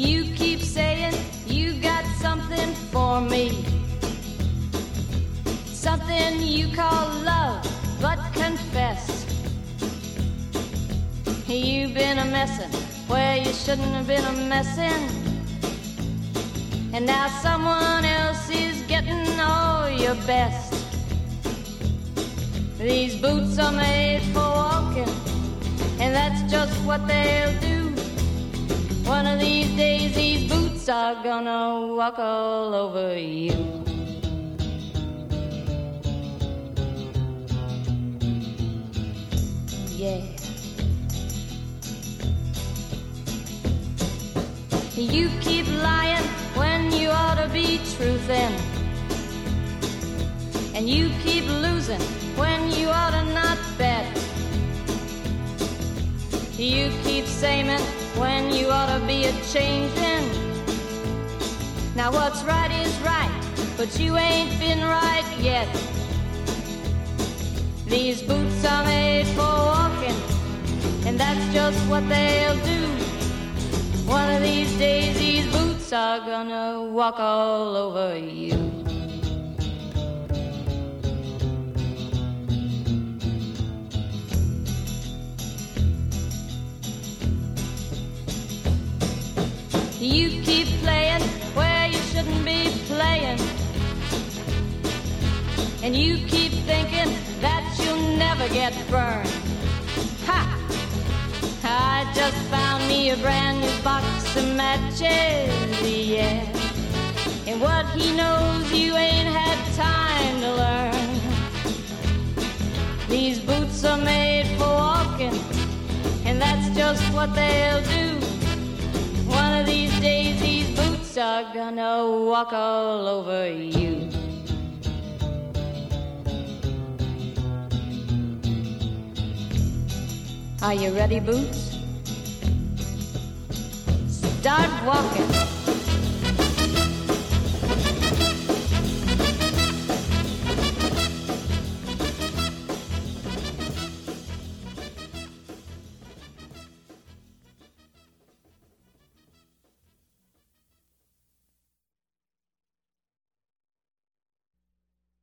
You keep saying you got something for me, something you call love, but confess you've been a messin' where you shouldn't have been a messin', and now someone else is getting all your best. These boots are made for walking, and that's just what they'll do. One of these days these boots are gonna walk all over you. Yeah. You keep lying when you ought to be truthin', and you keep losing when you ought to not bet. You keep saying when you ought to be a-changin'. Now what's right is right, but you ain't been right yet. These boots are made for walking, and that's just what they'll do. One of these days these boots are gonna walk all over you. You keep playing where you shouldn't be playing, and you keep thinking that you'll never get burned. Ha! I just found me a brand new box of matches, yeah. And what he knows you ain't had time to learn. These boots are made for walking, and that's just what they'll do. One of these days these boots are gonna walk all over you. Are you ready, Boots? Start walking.